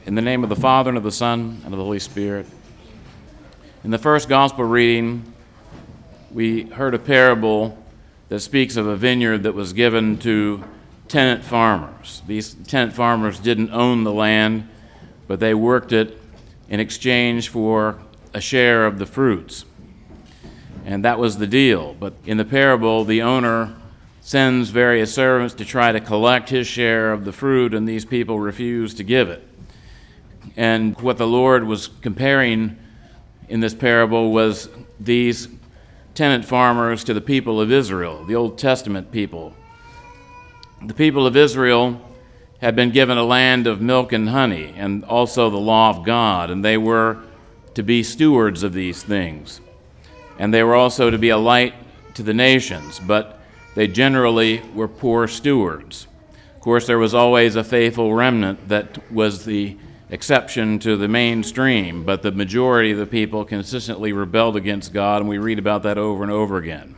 In the name of the Father, and of the Son, and of the Holy Spirit. In the first gospel reading, we heard a parable that speaks of a vineyard that was given to tenant farmers. These tenant farmers didn't own the land, but they worked it in exchange for a share of the fruits. And that was the deal. But in the parable, the owner sends various servants to try to collect his share of the fruit, and these people refuse to give it. And what the Lord was comparing in this parable was these tenant farmers to the people of Israel, the Old Testament people. The people of Israel had been given a land of milk and honey, and also the law of God, and they were to be stewards of these things. And they were also to be a light to the nations, but they generally were poor stewards. Of course, there was always a faithful remnant that was the exception to the mainstream, but the majority of the people consistently rebelled against God, and we read about that over and over again.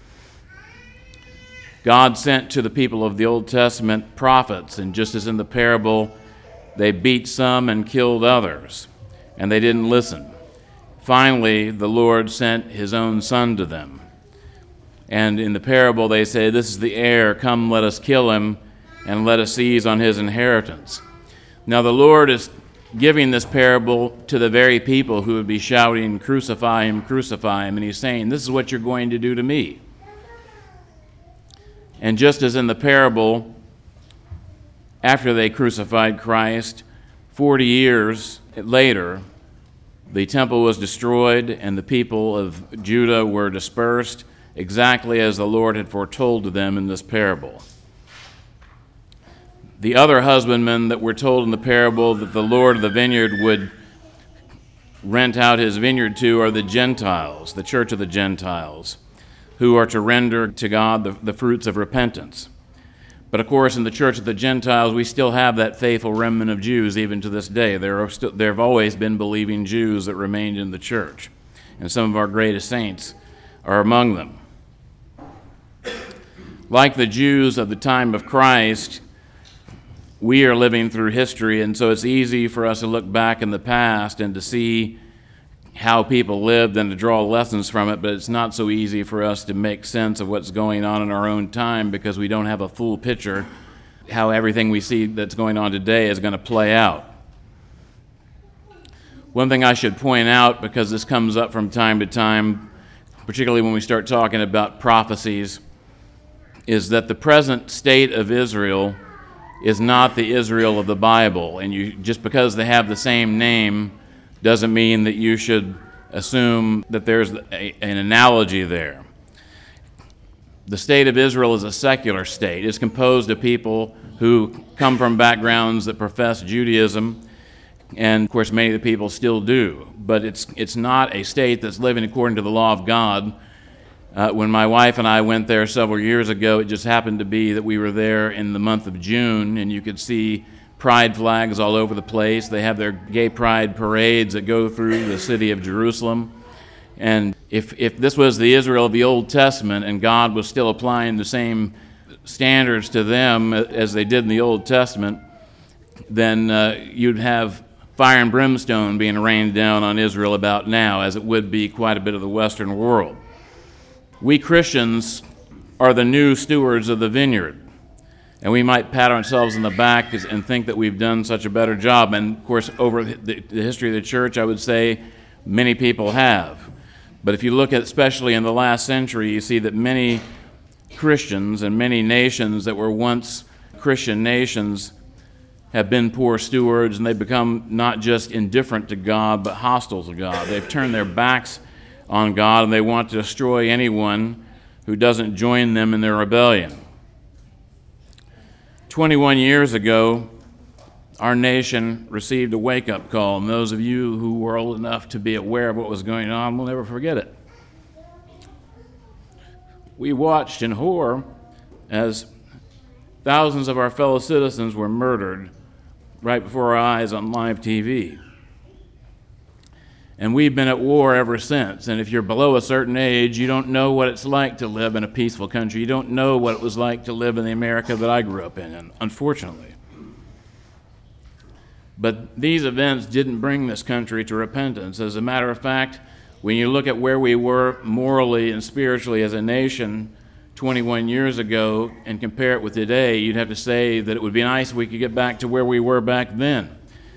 God sent to the people of the Old Testament prophets, and just as in the parable, they beat some and killed others, and they didn't listen. Finally, the Lord sent his own Son to them. And in the parable, they say, "This is the heir, come let us kill him, and let us seize on his inheritance." Now the Lord is giving this parable to the very people who would be shouting, crucify him, and he's saying, this is what you're going to do to me. And just as in the parable, after they crucified Christ, 40 years later, the temple was destroyed and the people of Judah were dispersed, exactly as the Lord had foretold to them in this parable. The other husbandmen that were told in the parable that the Lord of the vineyard would rent out his vineyard to are the Gentiles, the church of the Gentiles, who are to render to God the fruits of repentance. But of course, in the church of the Gentiles, we still have that faithful remnant of Jews even to this day. There have always been believing Jews that remained in the church, and some of our greatest saints are among them. Like the Jews of the time of Christ, we are living through history, and so it's easy for us to look back in the past and to see how people lived and to draw lessons from it, but it's not so easy for us to make sense of what's going on in our own time because we don't have a full picture how everything we see that's going on today is going to play out. One thing I should point out, because this comes up from time to time, particularly when we start talking about prophecies, is that the present state of Israel is not the Israel of the Bible, and just because they have the same name doesn't mean that you should assume that there's an analogy there. The state of Israel is a secular state. It's composed of people who come from backgrounds that profess Judaism, and of course many of the people still do, but it's not a state that's living according to the law of God. When my wife and I went there several years ago, it just happened to be that we were there in the month of June, and you could see pride flags all over the place. They have their gay pride parades that go through the city of Jerusalem. And if this was the Israel of the Old Testament and God was still applying the same standards to them as they did in the Old Testament, then you'd have fire and brimstone being rained down on Israel about now, as it would be quite a bit of the Western world. We Christians are the new stewards of the vineyard, and we might pat ourselves on the back and think that we've done such a better job. And of course, over the history of the church, I would say many people have. But if you look at, especially in the last century, you see that many Christians and many nations that were once Christian nations have been poor stewards, and they've become not just indifferent to God, but hostile to God. They've turned their backs on God, and they want to destroy anyone who doesn't join them in their rebellion. 21 years ago, our nation received a wake-up call, and those of you who were old enough to be aware of what was going on will never forget it. We watched in horror as thousands of our fellow citizens were murdered right before our eyes on live TV. And we've been at war ever since. And if you're below a certain age, you don't know what it's like to live in a peaceful country. You don't know what it was like to live in the America that I grew up in, unfortunately. But these events didn't bring this country to repentance. As a matter of fact, when you look at where we were morally and spiritually as a nation 21 years ago and compare it with today, you'd have to say that it would be nice if we could get back to where we were back then.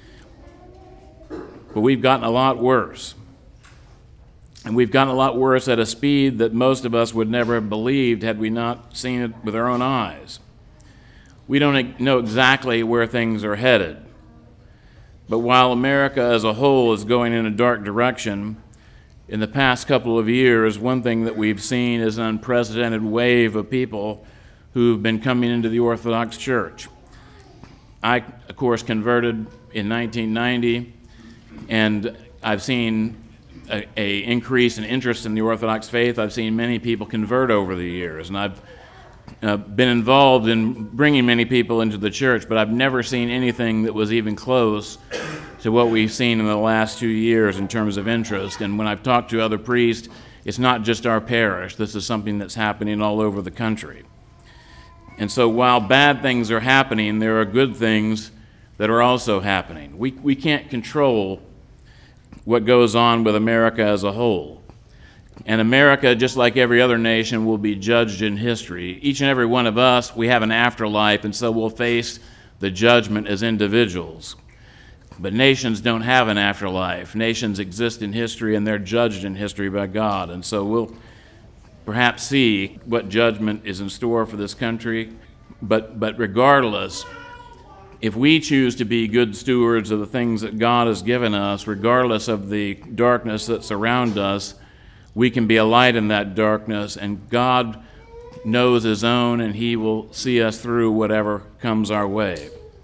But we've gotten a lot worse. And we've gotten a lot worse at a speed that most of us would never have believed had we not seen it with our own eyes. We don't know exactly where things are headed. But while America as a whole is going in a dark direction, in the past couple of years, one thing that we've seen is an unprecedented wave of people who've been coming into the Orthodox Church. I, of course, converted in 1990, and I've seen an increase in interest in the Orthodox faith. I've seen many people convert over the years, and I've been involved in bringing many people into the church, but I've never seen anything that was even close to what we've seen in the last 2 years in terms of interest. And when I've talked to other priests, it's not just our parish. This is something that's happening all over the country. And so while bad things are happening, there are good things that are also happening. We can't control what goes on with America as a whole. And America, just like every other nation, will be judged in history. Each and every one of us, we have an afterlife, and so we'll face the judgment as individuals. But nations don't have an afterlife. Nations exist in history, and they're judged in history by God. And so we'll perhaps see what judgment is in store for this country. But regardless, if we choose to be good stewards of the things that God has given us, regardless of the darkness that's around us, we can be a light in that darkness, and God knows His own, and He will see us through whatever comes our way.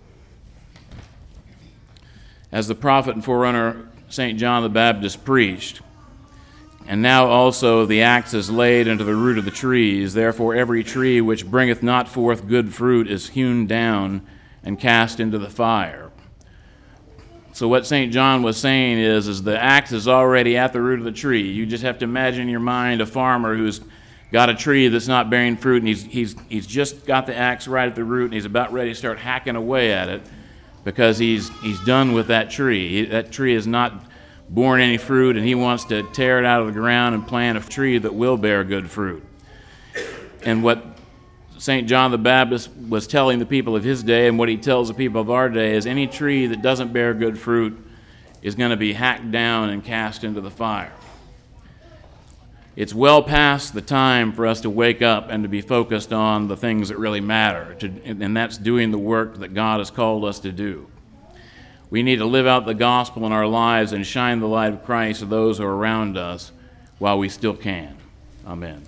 As the prophet and forerunner St. John the Baptist preached, and now also the axe is laid unto the root of the trees, therefore every tree which bringeth not forth good fruit is hewn down and cast into the fire. So what St. John was saying is the axe is already at the root of the tree. You just have to imagine in your mind a farmer who's got a tree that's not bearing fruit, and he's just got the axe right at the root, and he's about ready to start hacking away at it because he's done with that tree. That tree has not borne any fruit, and he wants to tear it out of the ground and plant a tree that will bear good fruit. And what St. John the Baptist was telling the people of his day, and what he tells the people of our day, is any tree that doesn't bear good fruit is going to be hacked down and cast into the fire. It's well past the time for us to wake up and to be focused on the things that really matter, and that's doing the work that God has called us to do. We need to live out the gospel in our lives and shine the light of Christ to those who are around us while we still can. Amen.